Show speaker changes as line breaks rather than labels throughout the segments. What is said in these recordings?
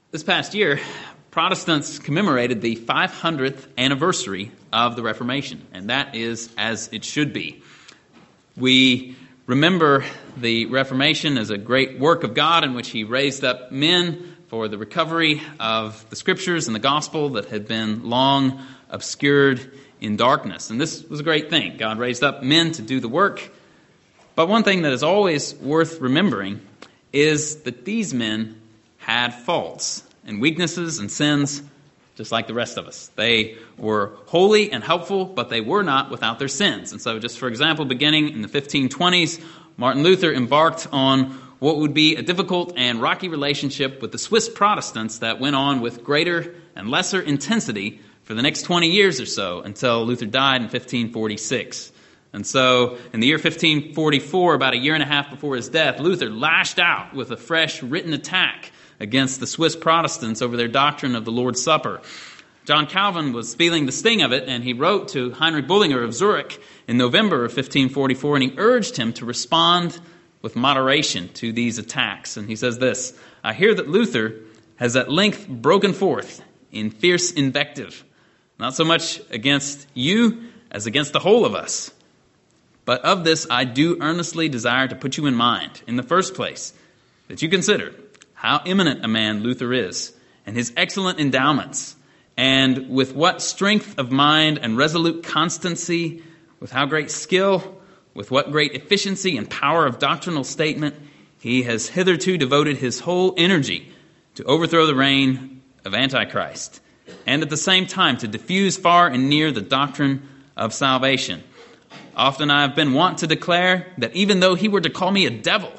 This past year, Protestants commemorated the 500th anniversary of the Reformation, and that is as it should be. We remember the Reformation as a great work of God in which He raised up men for the recovery of the Scriptures and the Gospel that had been long obscured in darkness. And this was a great thing. God raised up men to do the work. But one thing that is always worth remembering is that these men had faults and weaknesses and sins just like the rest of us. They were holy and helpful, but they were not without their sins. And so just for example, beginning in the 1520s, Martin Luther embarked on what would be a difficult and rocky relationship with the Swiss Protestants that went on with greater and lesser intensity for the next 20 years or so until Luther died in 1546. And so in the year 1544, about a year and a half before his death, Luther lashed out with a fresh written attack against the Swiss Protestants over their doctrine of the Lord's Supper. John Calvin was feeling the sting of it, and he wrote to Heinrich Bullinger of Zurich in November of 1544, and he urged him to respond with moderation to these attacks. And he says this, "I hear that Luther has at length broken forth in fierce invective, not so much against you as against the whole of us. But of this I do earnestly desire to put you in mind, in the first place, that you consider how eminent a man Luther is, and his excellent endowments, and with what strength of mind and resolute constancy, with how great skill, with what great efficiency and power of doctrinal statement, he has hitherto devoted his whole energy to overthrow the reign of Antichrist, and at the same time to diffuse far and near the doctrine of salvation. Often I have been wont to declare that even though he were to call me a devil,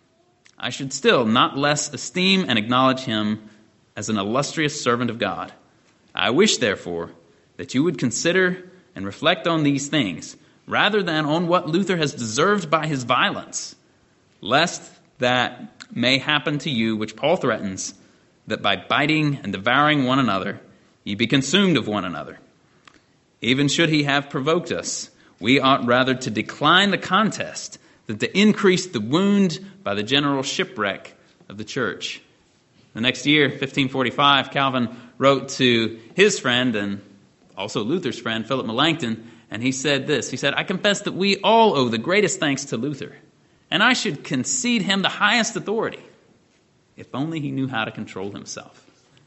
I should still not less esteem and acknowledge him as an illustrious servant of God. I wish, therefore, that you would consider and reflect on these things, rather than on what Luther has deserved by his violence, lest that may happen to you which Paul threatens, that by biting and devouring one another, ye be consumed of one another. Even should he have provoked us, we ought rather to decline the contest than to increase the wound by the general shipwreck of the church." The next year, 1545, Calvin wrote to his friend and also Luther's friend, Philip Melanchthon, and he said this. He said, "I confess that we all owe the greatest thanks to Luther, and I should concede him the highest authority, if only he knew how to control himself."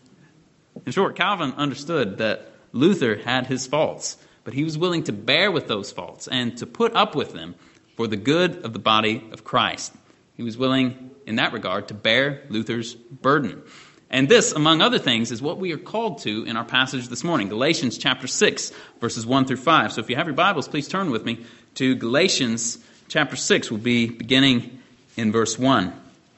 In short, Calvin understood that Luther had his faults, but he was willing to bear with those faults and to put up with them for the good of the body of Christ. He was willing, in that regard, to bear Luther's burden. And this, among other things, is what we are called to in our passage this morning, Galatians chapter 6, verses 1 through 5. So if you have your Bibles, please turn with me to Galatians chapter 6. We'll be beginning in verse 1.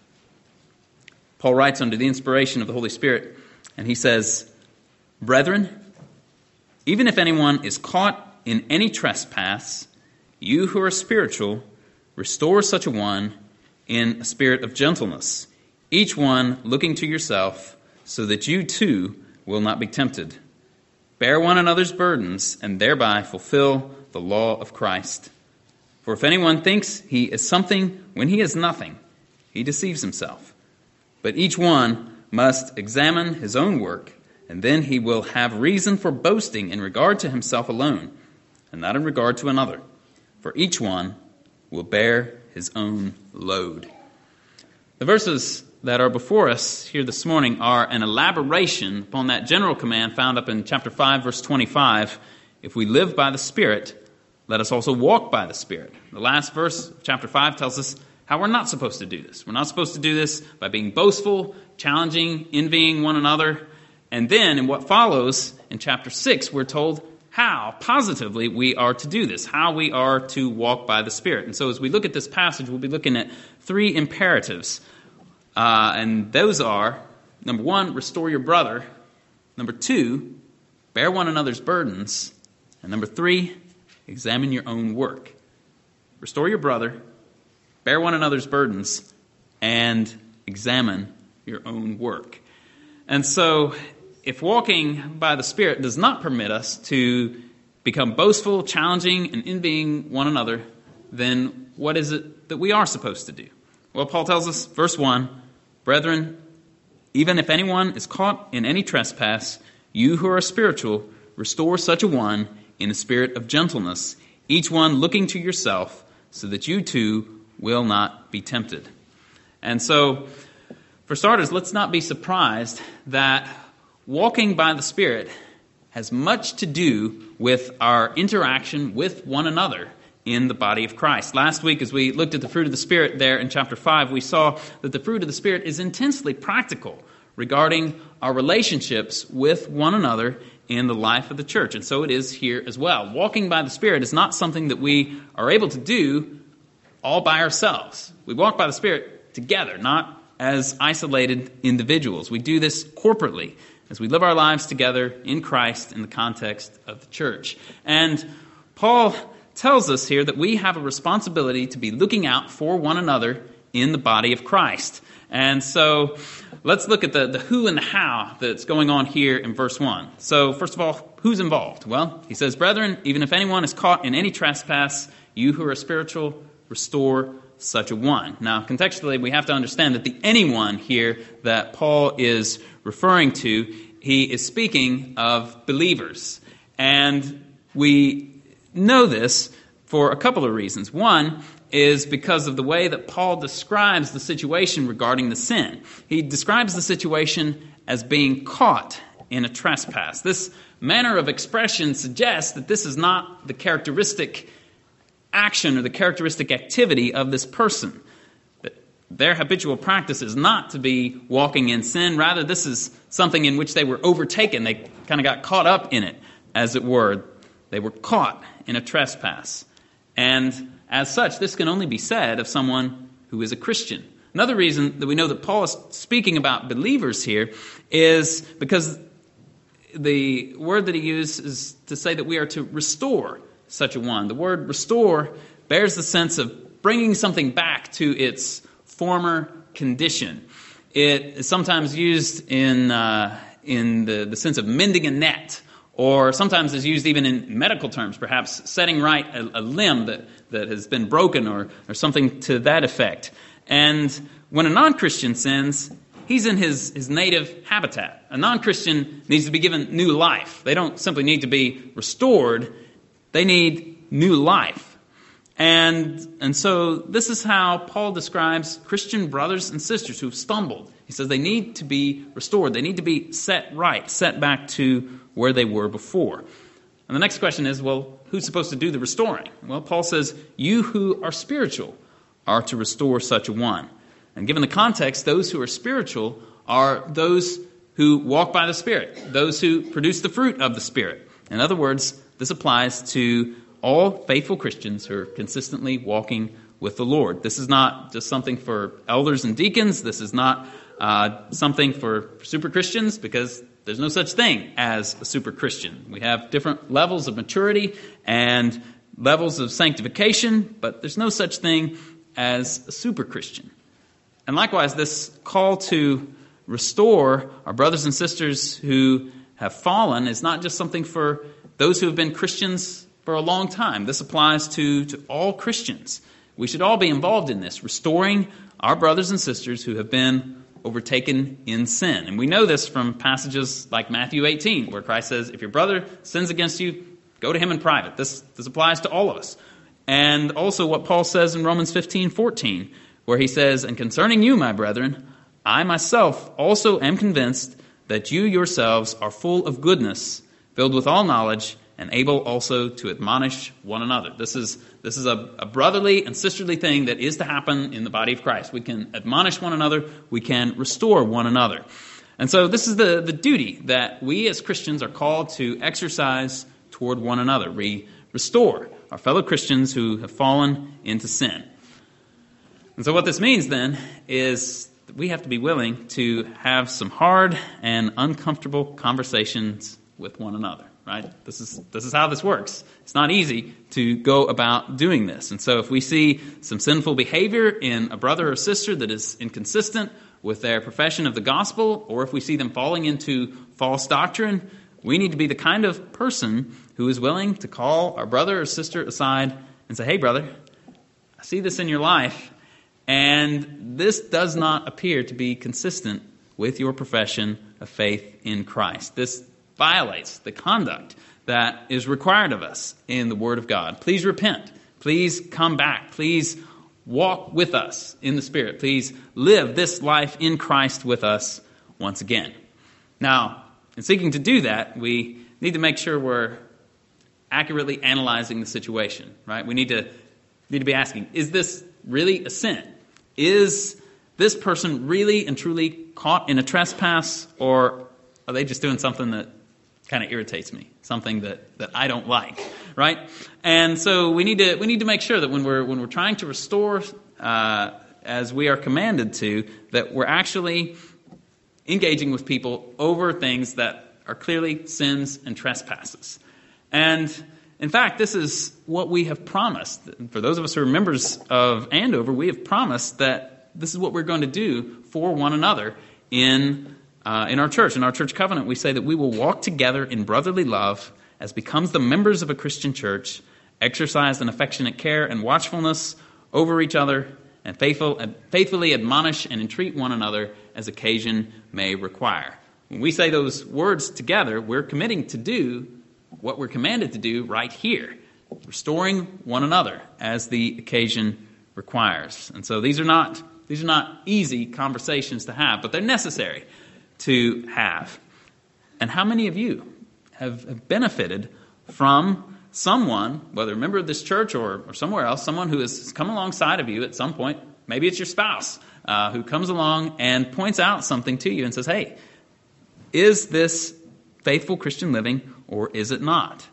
Paul writes under the inspiration of the Holy Spirit, and he says, "Brethren, even if anyone is caught in any trespass, you who are spiritual, restore such a one in a spirit of gentleness, each one looking to yourself, so that you too will not be tempted. Bear one another's burdens, and thereby fulfill the law of Christ. For if anyone thinks he is something when he is nothing, he deceives himself. But each one must examine his own work, and then he will have reason for boasting in regard to himself alone, and not in regard to another. For each one will bear his own load." The verses that are before us here this morning are an elaboration upon that general command found up in chapter 5, verse 25. If we live by the Spirit, let us also walk by the Spirit. The last verse of chapter 5 tells us how we're not supposed to do this. We're not supposed to do this by being boastful, challenging, envying one another. And then in what follows in chapter 6, we're told how positively we are to do this, how we are to walk by the Spirit. And so as we look at this passage, we'll be looking at three imperatives. And those are, number one, restore your brother. Number two, bear one another's burdens. And number three, examine your own work. Restore your brother, bear one another's burdens, and examine your own work. And so if walking by the Spirit does not permit us to become boastful, challenging, and envying one another, then what is it that we are supposed to do? Well, Paul tells us, verse 1, "Brethren, Even if anyone is caught in any trespass, you who are spiritual, restore such a one in a spirit of gentleness, each one looking to yourself, so that you too will not be tempted. And so, for starters, let's not be surprised that walking by the Spirit has much to do with our interaction with one another in the body of Christ. Last week, as we looked at the fruit of the Spirit there in chapter 5, we saw that the fruit of the Spirit is intensely practical regarding our relationships with one another in the life of the church. And so it is here as well. Walking by the Spirit is not something that we are able to do all by ourselves. We walk by the Spirit together, not as isolated individuals. We do this corporately as we live our lives together in Christ in the context of the church. And Paul tells us here that we have a responsibility to be looking out for one another in the body of Christ. And so let's look at the who and the how that's going on here in verse 1. So first of all, who's involved? Well, he says, "Brethren, even if anyone is caught in any trespass, you who are spiritual, restore such a one." Now, contextually, we have to understand that the anyone here that Paul is referring to, he is speaking of believers. And we know this for a couple of reasons. One is because of the way that Paul describes the situation regarding the sin. He describes the situation as being caught in a trespass. This manner of expression suggests that this is not the characteristic action or the characteristic activity of this person. That their habitual practice is not to be walking in sin. Rather, this is something in which they were overtaken. They kind of got caught up in it, as it were. They were caught in a trespass. And as such, this can only be said of someone who is a Christian. Another reason that we know that Paul is speaking about believers here is because the word that he uses is to say that we are to restore such a one. The word restore bears the sense of bringing something back to its former condition. It is sometimes used in the sense of mending a net, or sometimes is used even in medical terms, perhaps setting right a limb that has been broken or something to that effect. And when a non-Christian sins, he's in his native habitat. A non-Christian needs to be given new life. They don't simply need to be restored. They need new life. And so this is how Paul describes Christian brothers and sisters who've stumbled. He says they need to be restored. They need to be set right, set back to where they were before. And the next question is, well, who's supposed to do the restoring? Well, Paul says, you who are spiritual are to restore such a one. And given the context, those who are spiritual are those who walk by the Spirit, those who produce the fruit of the Spirit. In other words, this applies to all faithful Christians who are consistently walking with the Lord. This is not just something for elders and deacons. This is not something for super Christians, because there's no such thing as a super Christian. We have different levels of maturity and levels of sanctification, but there's no such thing as a super Christian. And likewise, this call to restore our brothers and sisters who have fallen is not just something for those who have been Christians for a long time. This applies to all Christians. We should all be involved in this, restoring our brothers and sisters who have been overtaken in sin. And we know this from passages like Matthew 18, where Christ says, if your brother sins against you, go to him in private. This applies to all of us. And also what Paul says in Romans 15:14, where he says, and concerning you, my brethren, I myself also am convinced that you yourselves are full of goodness, filled with all knowledge, and able also to admonish one another. This is a brotherly and sisterly thing that is to happen in the body of Christ. We can admonish one another. We can restore one another. And so this is the duty that we as Christians are called to exercise toward one another. We restore our fellow Christians who have fallen into sin. And so what this means then is that we have to be willing to have some hard and uncomfortable conversations with one another. Right? This is how this works. It's not easy to go about doing this. And so if we see some sinful behavior in a brother or sister that is inconsistent with their profession of the gospel, or if we see them falling into false doctrine, we need to be the kind of person who is willing to call our brother or sister aside and say, hey, brother, I see this in your life, and this does not appear to be consistent with your profession of faith in Christ. This violates the conduct that is required of us in the Word of God. Please repent. Please come back. Please walk with us in the Spirit. Please live this life in Christ with us once again. Now, in seeking to do that, we need to make sure we're accurately analyzing the situation, right? We need to be asking, is this really a sin? Is this person really and truly caught in a trespass, or are they just doing something that kind of irritates me, something that I don't like, right? And so we need to make sure that when we're trying to restore, as we are commanded to, that we're actually engaging with people over things that are clearly sins and trespasses. And in fact, this is what we have promised. For those of us who are members of Andover, we have promised that this is what we're going to do for one another in our church. In our church covenant, we say that we will walk together in brotherly love as becomes the members of a Christian church, exercise an affectionate care and watchfulness over each other, and faithfully admonish and entreat one another as occasion may require. When we say those words together, we're committing to do what we're commanded to do right here, restoring one another as the occasion requires. And so these are not easy conversations to have, but they're necessary to have. And how many of you have benefited from someone, whether a member of this church or somewhere else, someone who has come alongside of you at some point, maybe it's your spouse, who comes along and points out something to you and says, hey, is this faithful Christian living or is it not?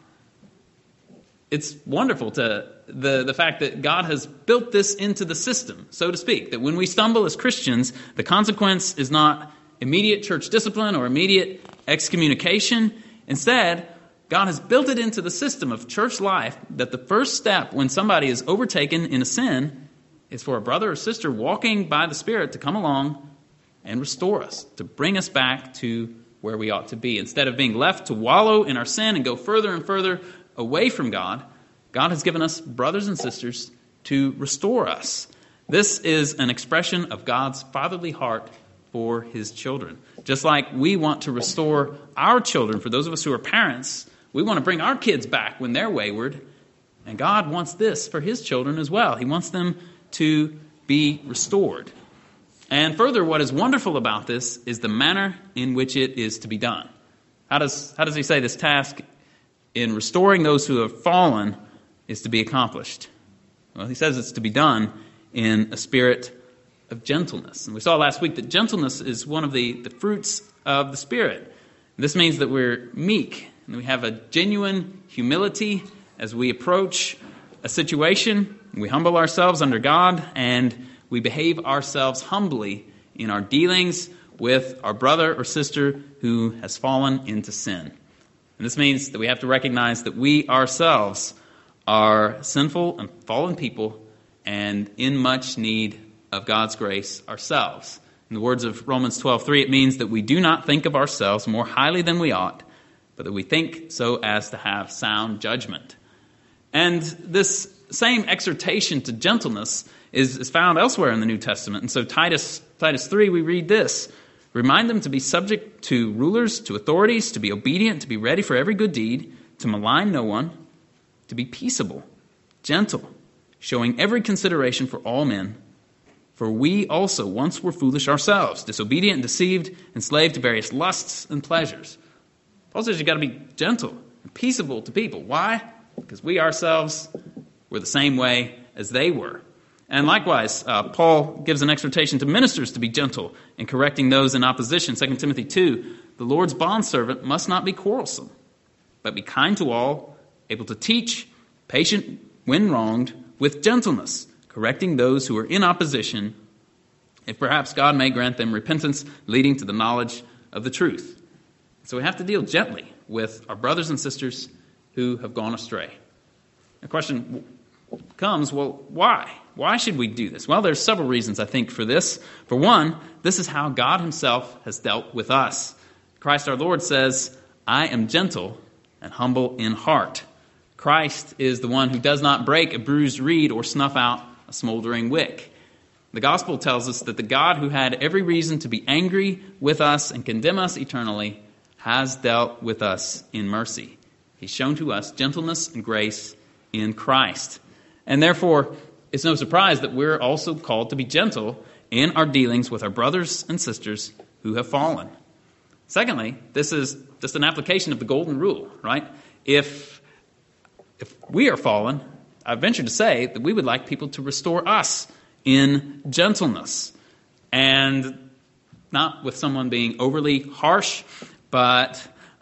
It's wonderful to the fact that God has built this into the system, so to speak, that when we stumble as Christians, the consequence is not immediate church discipline or immediate excommunication. Instead, God has built it into the system of church life that the first step when somebody is overtaken in a sin is for a brother or sister walking by the Spirit to come along and restore us, to bring us back to where we ought to be. Instead of being left to wallow in our sin and go further and further away from God, God has given us brothers and sisters to restore us. This is an expression of God's fatherly heart for his children. Just like we want to restore our children, for those of us who are parents, we want to bring our kids back when they're wayward. And God wants this for his children as well. He wants them to be restored. And further, what is wonderful about this is the manner in which it is to be done. How does he say this task in restoring those who have fallen is to be accomplished? Well, he says it's to be done in a spirit of gentleness. And we saw last week that gentleness is one of the fruits of the Spirit. This means that we're meek and we have a genuine humility as we approach a situation. We humble ourselves under God and we behave ourselves humbly in our dealings with our brother or sister who has fallen into sin. And this means that we have to recognize that we ourselves are sinful and fallen people and in much need of God's grace ourselves. In the words of Romans 12:3, it means that we do not think of ourselves more highly than we ought, but that we think so as to have sound judgment. And this same exhortation to gentleness is found elsewhere in the New Testament. And so Titus 3, we read this: remind them to be subject to rulers, to authorities, to be obedient, to be ready for every good deed, to malign no one, to be peaceable, gentle, showing every consideration for all men. For we also once were foolish ourselves, disobedient and deceived, enslaved to various lusts and pleasures. Paul says you've got to be gentle and peaceable to people. Why? Because we ourselves were the same way as they were. And likewise, Paul gives an exhortation to ministers to be gentle in correcting those in opposition. 2 Timothy 2, the Lord's bondservant must not be quarrelsome, but be kind to all, able to teach, patient when wronged, with gentleness, correcting those who are in opposition, if perhaps God may grant them repentance leading to the knowledge of the truth. So we have to deal gently with our brothers and sisters who have gone astray. The question comes, well, why? Why should we do this? Well, there's several reasons, I think, for this. For one, this is how God himself has dealt with us. Christ our Lord says, I am gentle and humble in heart. Christ is the one who does not break a bruised reed or snuff out a smoldering wick. The gospel tells us that the God who had every reason to be angry with us and condemn us eternally has dealt with us in mercy. He's shown to us gentleness and grace in Christ. And therefore, it's no surprise that we're also called to be gentle in our dealings with our brothers and sisters who have fallen. Secondly, this is just an application of the golden rule, right? If we are fallen, I venture to say that we would like people to restore us in gentleness, and not with someone being overly harsh, but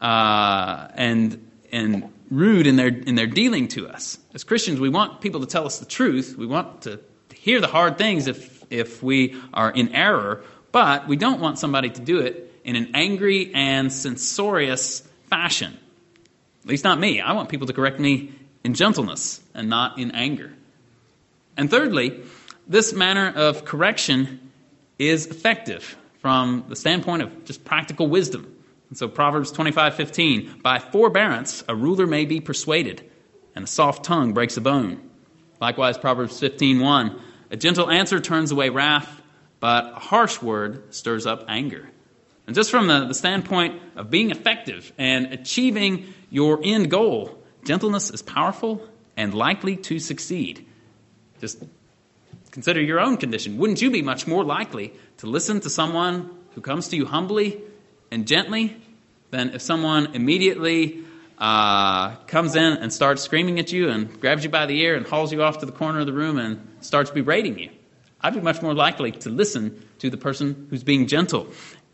and rude in their dealing to us. As Christians, we want people to tell us the truth. We want to hear the hard things if we are in error, but we don't want somebody to do it in an angry and censorious fashion. At least not me. I want people to correct me in gentleness and not in anger. And thirdly, this manner of correction is effective from the standpoint of just practical wisdom. And so Proverbs 25:15, by forbearance a ruler may be persuaded, and a soft tongue breaks a bone. Likewise, Proverbs 15:1, a gentle answer turns away wrath, but a harsh word stirs up anger. And just from the standpoint of being effective and achieving your end goal, gentleness is powerful and likely to succeed. Just consider your own condition. Wouldn't you be much more likely to listen to someone who comes to you humbly and gently than if someone immediately comes in and starts screaming at you and grabs you by the ear and hauls you off to the corner of the room and starts berating you? I'd be much more likely to listen to the person who's being gentle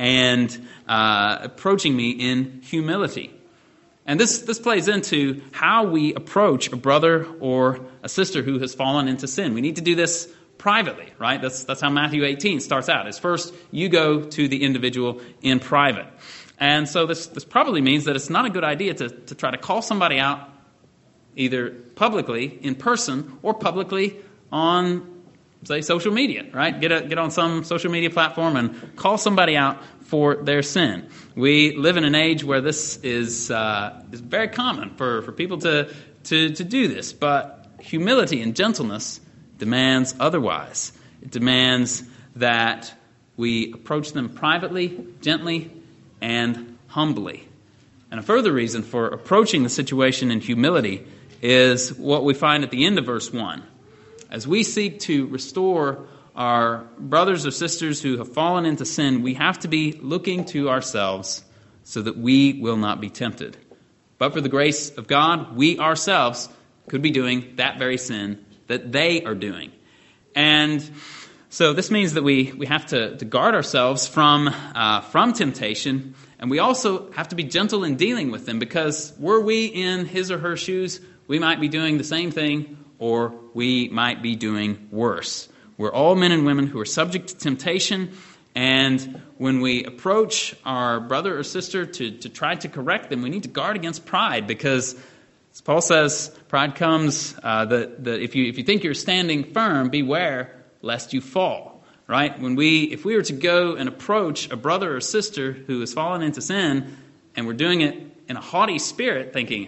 and approaching me in humility. And this plays into how we approach a brother or a sister who has fallen into sin. We need to do this privately, right? That's how Matthew 18 starts out. Is first you go to the individual in private. And so this probably means that it's not a good idea to try to call somebody out either publicly in person or publicly on, say, social media, right? Get on some social media platform and call somebody out for their sin. We live in an age where this is very common for people to do this, but humility and gentleness demands otherwise. It demands that we approach them privately, gently, and humbly. And a further reason for approaching the situation in humility is what we find at the end of verse 1. As we seek to restore our brothers or sisters who have fallen into sin, we have to be looking to ourselves so that we will not be tempted. But for the grace of God, we ourselves could be doing that very sin that they are doing. And so this means that we have to guard ourselves from temptation, and we also have to be gentle in dealing with them, because were we in his or her shoes, we might be doing the same thing, or we might be doing worse. We're all men and women who are subject to temptation, and when we approach our brother or sister to try to correct them, we need to guard against pride, because as Paul says, pride comes that if you think you're standing firm, beware lest you fall. Right? If we were to go and approach a brother or sister who has fallen into sin, and we're doing it in a haughty spirit, thinking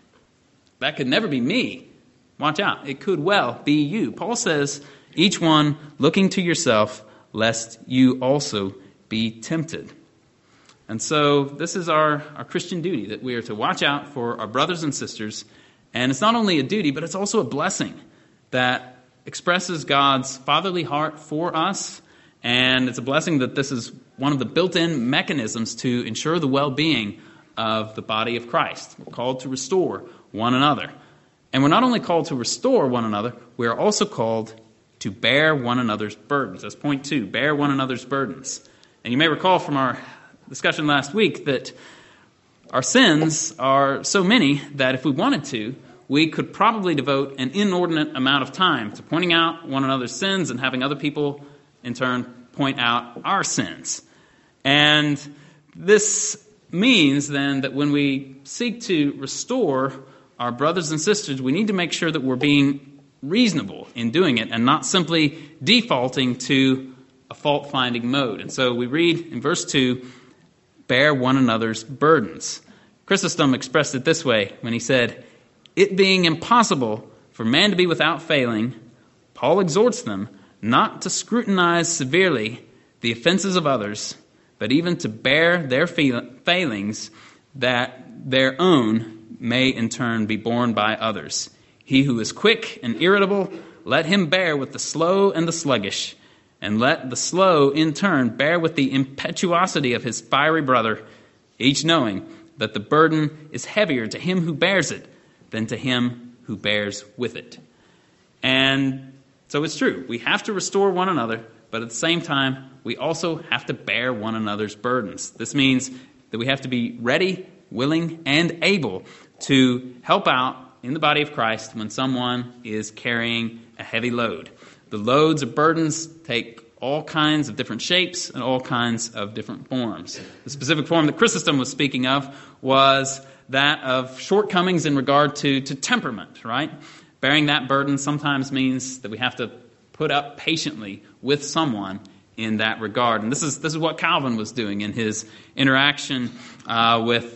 that could never be me, watch out, it could well be you. Paul says, each one looking to yourself, lest you also be tempted. And so this is our Christian duty, that we are to watch out for our brothers and sisters. And it's not only a duty, but it's also a blessing that expresses God's fatherly heart for us. And it's a blessing that this is one of the built-in mechanisms to ensure the well-being of the body of Christ. We're called to restore one another. And we're not only called to restore one another, we are also called to bear one another's burdens. That's point 2, bear one another's burdens. And you may recall from our discussion last week that our sins are so many that if we wanted to, we could probably devote an inordinate amount of time to pointing out one another's sins and having other people, in turn, point out our sins. And this means, then, that when we seek to restore our brothers and sisters, we need to make sure that we're being reasonable in doing it and not simply defaulting to a fault-finding mode. And so we read in verse 2, bear one another's burdens. Chrysostom expressed it this way when he said, it being impossible for man to be without failing, Paul exhorts them not to scrutinize severely the offenses of others, but even to bear their failings, that their own may in turn be borne by others. He who is quick and irritable, let him bear with the slow and the sluggish, and let the slow in turn bear with the impetuosity of his fiery brother, each knowing that the burden is heavier to him who bears it than to him who bears with it. And so it's true. We have to restore one another, but at the same time, we also have to bear one another's burdens. This means that we have to be ready, willing, and able to help out in the body of Christ when someone is carrying a heavy load. The loads of burdens take all kinds of different shapes and all kinds of different forms. The specific form that Chrysostom was speaking of was that of shortcomings in regard to temperament, right? Bearing that burden sometimes means that we have to put up patiently with someone in that regard. And this is what Calvin was doing in his interaction with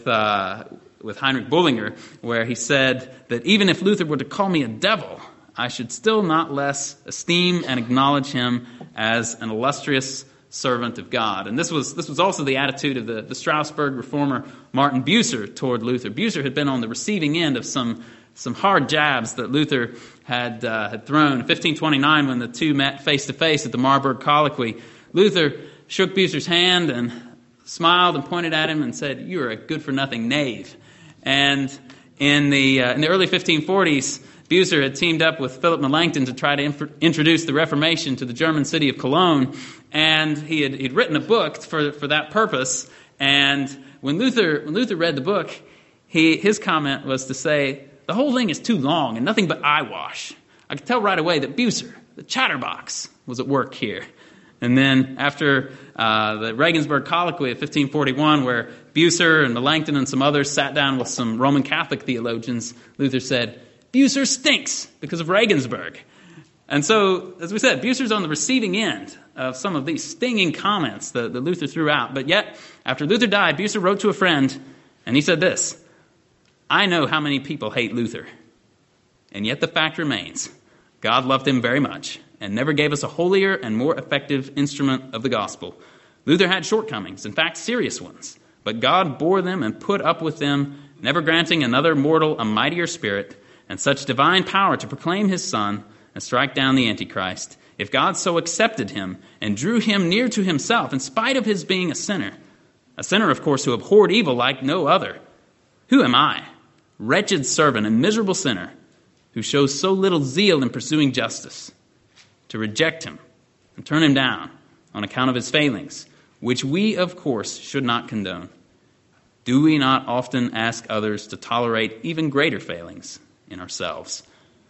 Heinrich Bullinger, where he said that even if Luther were to call me a devil, I should still not less esteem and acknowledge him as an illustrious servant of God. And this was also the attitude of the Strasbourg reformer Martin Bucer toward Luther. Bucer had been on the receiving end of some hard jabs that Luther had thrown. In 1529, when the two met face to face at the Marburg Colloquy, Luther shook Bucer's hand and smiled and pointed at him and said, "You are a good-for-nothing knave." And in the early 1540s, Bucer had teamed up with Philip Melanchthon to try to introduce the Reformation to the German city of Cologne, and he'd written a book for that purpose. And when Luther read the book, his comment was to say, "The whole thing is too long and nothing but eyewash." I could tell right away that Bucer, the chatterbox, was at work here. And then after the Regensburg Colloquy of 1541, where Bucer and Melanchthon and some others sat down with some Roman Catholic theologians, Luther said, "Bucer stinks because of Regensburg." And so, as we said, Bucer's on the receiving end of some of these stinging comments that Luther threw out. But yet, after Luther died, Bucer wrote to a friend, and he said this, "I know how many people hate Luther, and yet the fact remains, God loved him very much and never gave us a holier and more effective instrument of the gospel. Luther had shortcomings, in fact serious ones, but God bore them and put up with them, never granting another mortal a mightier spirit and such divine power to proclaim his Son and strike down the Antichrist. If God so accepted him and drew him near to himself in spite of his being a sinner, of course, who abhorred evil like no other, who am I, wretched servant and miserable sinner, who shows so little zeal in pursuing justice, to reject him and turn him down on account of his failings, which we, of course, should not condone? Do we not often ask others to tolerate even greater failings in ourselves?"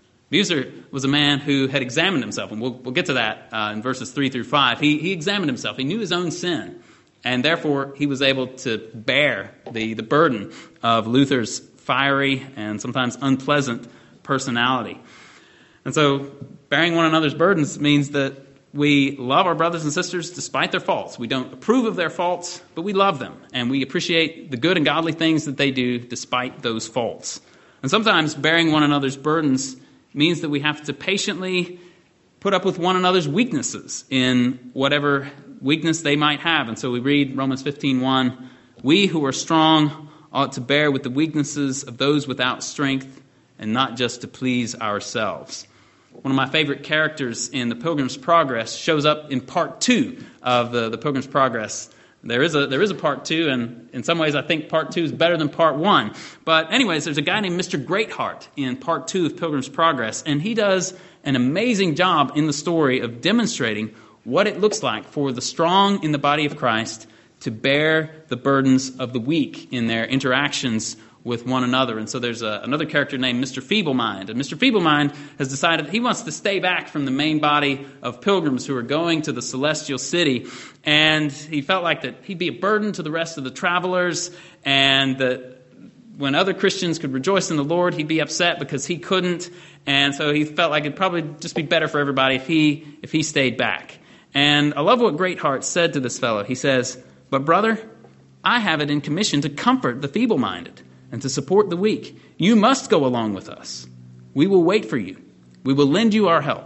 Bucer was a man who had examined himself, and we'll get to that in verses 3 through 5. He examined himself. He knew his own sin, and therefore he was able to bear the burden of Luther's fiery and sometimes unpleasant personality. And so bearing one another's burdens means that we love our brothers and sisters despite their faults. We don't approve of their faults, but we love them, and we appreciate the good and godly things that they do despite those faults. And sometimes bearing one another's burdens means that we have to patiently put up with one another's weaknesses in whatever weakness they might have. And so we read Romans 15:1, "We who are strong ought to bear with the weaknesses of those without strength and not just to please ourselves." One of my favorite characters in the Pilgrim's Progress shows up in part 2 of the Pilgrim's Progress. There is a part 2, and in some ways I think part 2 is better than part 1. But anyways, there's a guy named Mr. Greatheart in part 2 of Pilgrim's Progress, and he does an amazing job in the story of demonstrating what it looks like for the strong in the body of Christ to bear the burdens of the weak in their interactions with one another. And so there's another character named Mr. Feeblemind. And Mr. Feeblemind has decided he wants to stay back from the main body of pilgrims who are going to the celestial city. And he felt like that he'd be a burden to the rest of the travelers, and that when other Christians could rejoice in the Lord, he'd be upset because he couldn't. And so he felt like it'd probably just be better for everybody if he stayed back. And I love what Greatheart said to this fellow. He says, "But brother, I have it in commission to comfort the feeble-minded and to support the weak. You must go along with us. We will wait for you. We will lend you our help.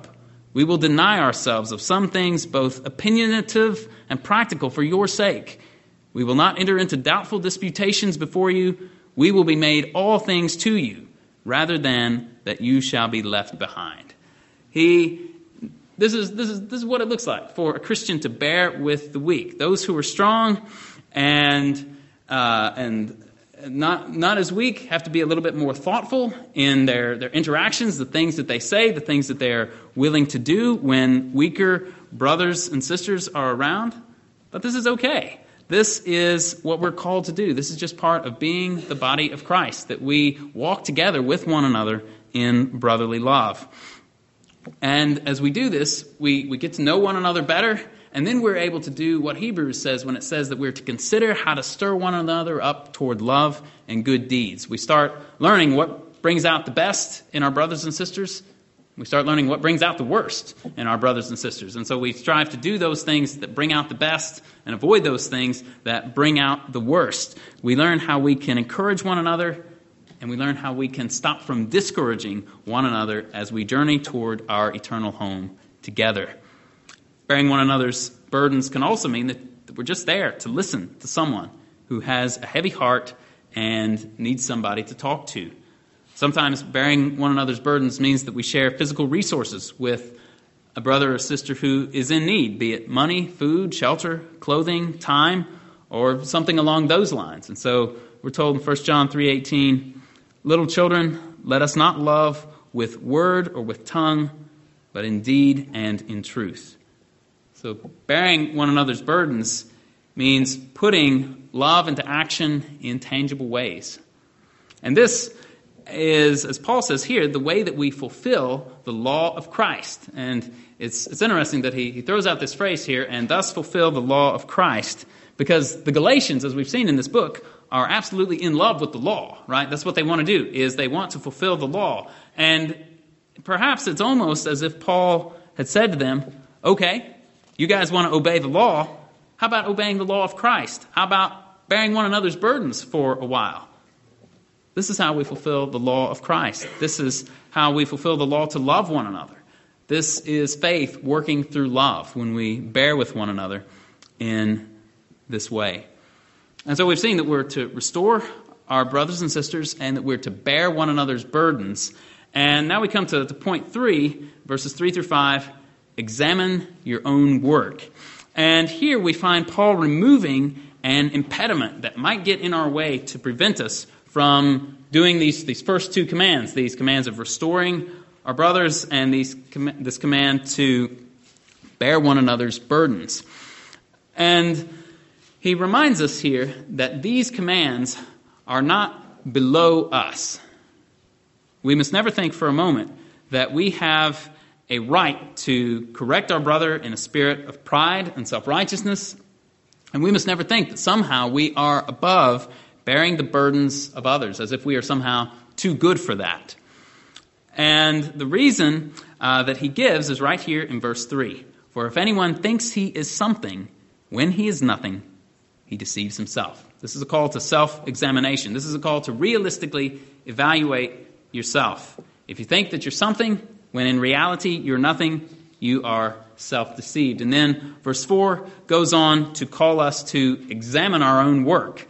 We will deny ourselves of some things, both opinionative and practical, for your sake. We will not enter into doubtful disputations before you. We will be made all things to you, rather than that you shall be left behind. This is what it looks like for a Christian to bear with the weak, those who are strong and not as weak have to be a little bit more thoughtful in their interactions, the things that they say, the things that they're willing to do when weaker brothers and sisters are around. But this is okay. This is what we're called to do. This is just part of being the body of Christ, that we walk together with one another in brotherly love. And as we do this, we get to know one another better, and then we're able to do what Hebrews says when it says that we're to consider how to stir one another up toward love and good deeds. We start learning what brings out the best in our brothers and sisters. We start learning what brings out the worst in our brothers and sisters. And so we strive to do those things that bring out the best and avoid those things that bring out the worst. We learn how we can encourage one another, and we learn how we can stop from discouraging one another as we journey toward our eternal home together. Bearing one another's burdens can also mean that we're just there to listen to someone who has a heavy heart and needs somebody to talk to. Sometimes bearing one another's burdens means that we share physical resources with a brother or sister who is in need, be it money, food, shelter, clothing, time, or something along those lines. And so we're told in 1 John 3:18, "Little children, let us not love with word or with tongue, but in deed and in truth." So bearing one another's burdens means putting love into action in tangible ways. And this is, as Paul says here, the way that we fulfill the law of Christ. And it's interesting that he throws out this phrase here, "and thus fulfill the law of Christ," because the Galatians, as we've seen in this book, are absolutely in love with the law, right? That's what they want to do, is they want to fulfill the law. And perhaps it's almost as if Paul had said to them, okay, you guys want to obey the law. How about obeying the law of Christ? How about bearing one another's burdens for a while? This is how we fulfill the law of Christ. This is how we fulfill the law to love one another. This is faith working through love when we bear with one another in this way. And so we've seen that we're to restore our brothers and sisters and that we're to bear one another's burdens. And now we come to point 3, verses 3 through 5, examine your own work. And here we find Paul removing an impediment that might get in our way to prevent us from doing these first two commands, these commands of restoring our brothers and this command to bear one another's burdens. And he reminds us here that these commands are not below us. We must never think for a moment that we have a right to correct our brother in a spirit of pride and self-righteousness. And we must never think that somehow we are above bearing the burdens of others, as if we are somehow too good for that. And the reason that he gives is right here in verse 3. "For if anyone thinks he is something when he is nothing, he deceives himself." This is a call to self-examination. This is a call to realistically evaluate yourself. If you think that you're something when in reality you're nothing, you are self-deceived. And then verse 4 goes on to call us to examine our own work.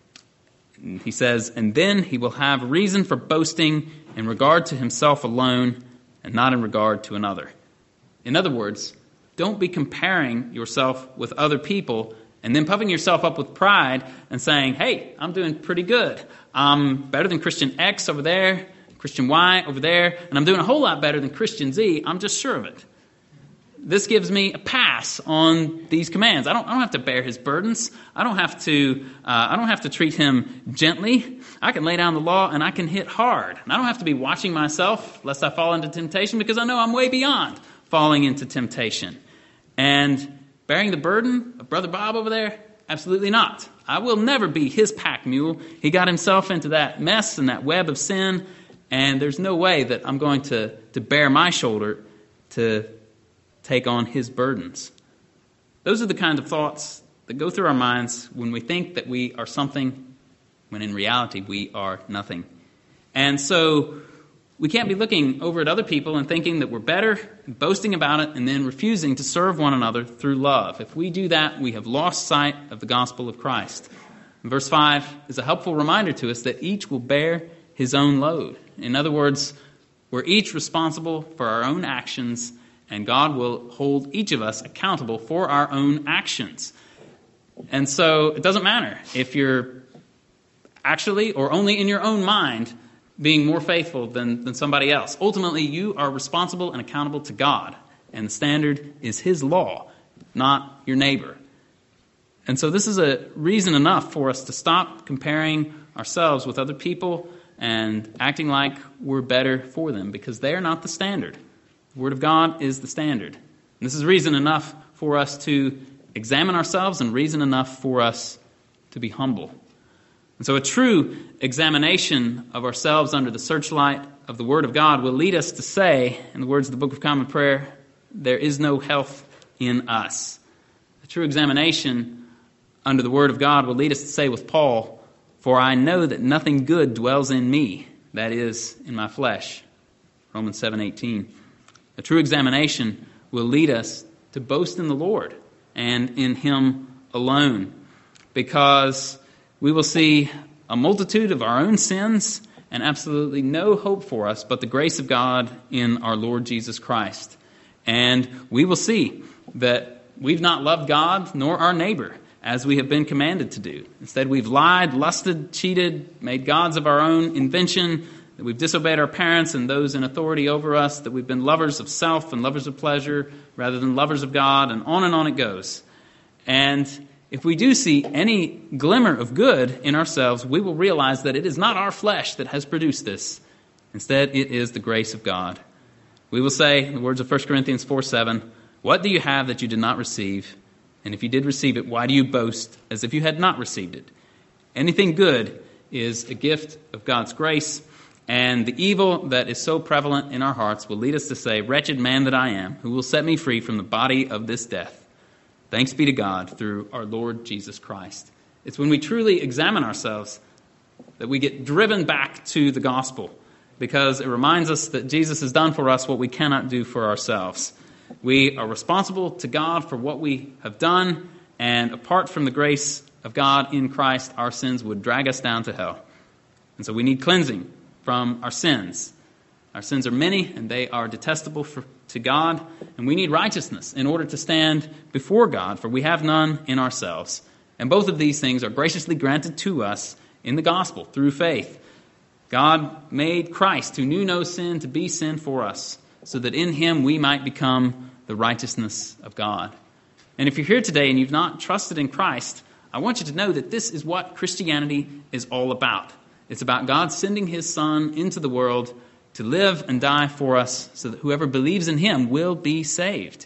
He says, "And then he will have reason for boasting in regard to himself alone and not in regard to another." In other words, don't be comparing yourself with other people and then puffing yourself up with pride and saying, "Hey, I'm doing pretty good. I'm better than Christian X over there, Christian Y over there, and I'm doing a whole lot better than Christian Z. I'm just sure of it. This gives me a pass on these commands. I don't have to bear his burdens. I don't have to treat him gently. I can lay down the law and I can hit hard. And I don't have to be watching myself lest I fall into temptation because I know I'm way beyond falling into temptation." And bearing the burden of Brother Bob over there? Absolutely not. I will never be his pack mule. He got himself into that mess and that web of sin, and there's no way that I'm going to bear my shoulder to take on his burdens. Those are the kind of thoughts that go through our minds when we think that we are something when in reality we are nothing. And so We can't be looking over at other people and thinking that we're better, boasting about it, and then refusing to serve one another through love. If we do that, we have lost sight of the gospel of Christ. And verse 5 is a helpful reminder to us that each will bear his own load. In other words, we're each responsible for our own actions, and God will hold each of us accountable for our own actions. And so it doesn't matter if you're actually or only in your own mind being more faithful than somebody else. Ultimately, you are responsible and accountable to God, and the standard is his law, not your neighbor. And so this is a reason enough for us to stop comparing ourselves with other people and acting like we're better for them, because they are not the standard. The Word of God is the standard. And this is reason enough for us to examine ourselves and reason enough for us to be humble. And so a true examination of ourselves under the searchlight of the Word of God will lead us to say, in the words of the Book of Common Prayer, there is no health in us. A true examination under the Word of God will lead us to say with Paul, for I know that nothing good dwells in me, that is, in my flesh. Romans 7:18. A true examination will lead us to boast in the Lord and in Him alone, because we will see a multitude of our own sins and absolutely no hope for us but the grace of God in our Lord Jesus Christ. And we will see that we've not loved God nor our neighbor as we have been commanded to do. Instead, we've lied, lusted, cheated, made gods of our own invention, that we've disobeyed our parents and those in authority over us, that we've been lovers of self and lovers of pleasure rather than lovers of God, and on it goes. And if we do see any glimmer of good in ourselves, we will realize that it is not our flesh that has produced this. Instead, it is the grace of God. We will say, in the words of 1 Corinthians 4:7, what do you have that you did not receive? And if you did receive it, why do you boast as if you had not received it? Anything good is a gift of God's grace, and the evil that is so prevalent in our hearts will lead us to say, wretched man that I am, who will set me free from the body of this death? Thanks be to God through our Lord Jesus Christ. It's when we truly examine ourselves that we get driven back to the gospel, because it reminds us that Jesus has done for us what we cannot do for ourselves. We are responsible to God for what we have done, and apart from the grace of God in Christ, our sins would drag us down to hell. And so we need cleansing from our sins. Our sins are many, and they are detestable to God, and we need righteousness in order to stand before God, for we have none in ourselves. And both of these things are graciously granted to us in the gospel through faith. God made Christ, who knew no sin, to be sin for us, so that in him we might become the righteousness of God. And if you're here today and you've not trusted in Christ, I want you to know that this is what Christianity is all about. It's about God sending his Son into the world to live and die for us so that whoever believes in him will be saved.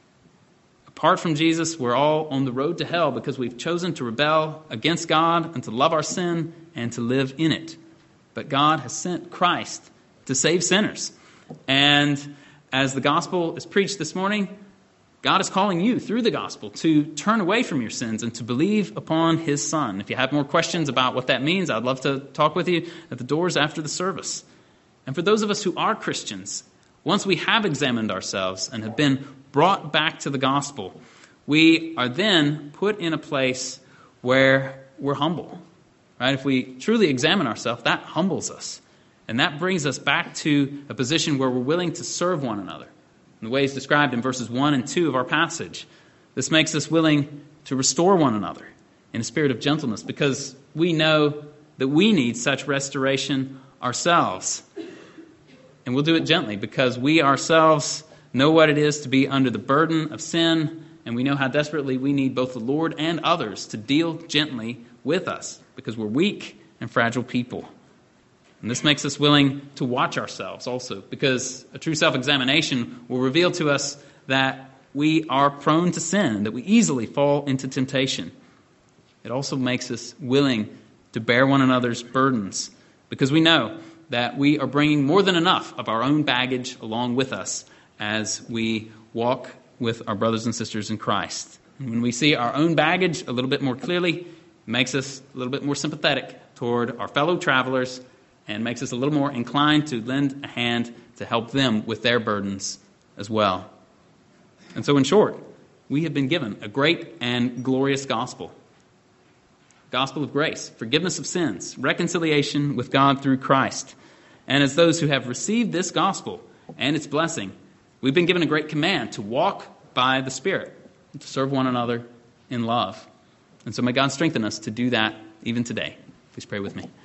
Apart from Jesus, we're all on the road to hell because we've chosen to rebel against God and to love our sin and to live in it. But God has sent Christ to save sinners. And as the gospel is preached this morning, God is calling you through the gospel to turn away from your sins and to believe upon his Son. If you have more questions about what that means, I'd love to talk with you at the doors after the service. And for those of us who are Christians, once we have examined ourselves and have been brought back to the gospel, we are then put in a place where we're humble. Right? If we truly examine ourselves, that humbles us. And that brings us back to a position where we're willing to serve one another in the ways described in verses 1 and 2 of our passage. This makes us willing to restore one another in a spirit of gentleness, because we know that we need such restoration ourselves. And we'll do it gently because we ourselves know what it is to be under the burden of sin, and we know how desperately we need both the Lord and others to deal gently with us because we're weak and fragile people. And this makes us willing to watch ourselves also, because a true self-examination will reveal to us that we are prone to sin, that we easily fall into temptation. It also makes us willing to bear one another's burdens, because we know that we are bringing more than enough of our own baggage along with us as we walk with our brothers and sisters in Christ. And when we see our own baggage a little bit more clearly, it makes us a little bit more sympathetic toward our fellow travelers and makes us a little more inclined to lend a hand to help them with their burdens as well. And so in short, we have been given a great and glorious gospel. Gospel of grace, forgiveness of sins, reconciliation with God through Christ. And as those who have received this gospel and its blessing, we've been given a great command to walk by the Spirit, to serve one another in love. And so may God strengthen us to do that even today. Please pray with me.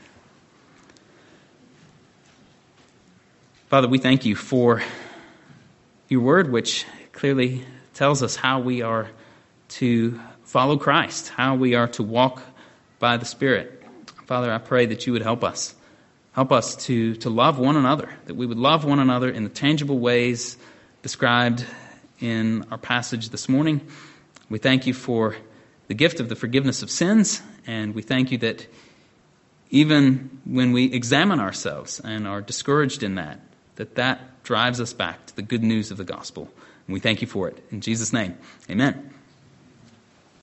Father, we thank you for your word, which clearly tells us how we are to follow Christ, how we are to walk by the Spirit. Father, I pray that you would help us. Help us to love one another, that we would love one another in the tangible ways described in our passage this morning. We thank you for the gift of the forgiveness of sins, and we thank you that even when we examine ourselves and are discouraged in that drives us back to the good news of the gospel. And we thank you for it. In Jesus' name, amen.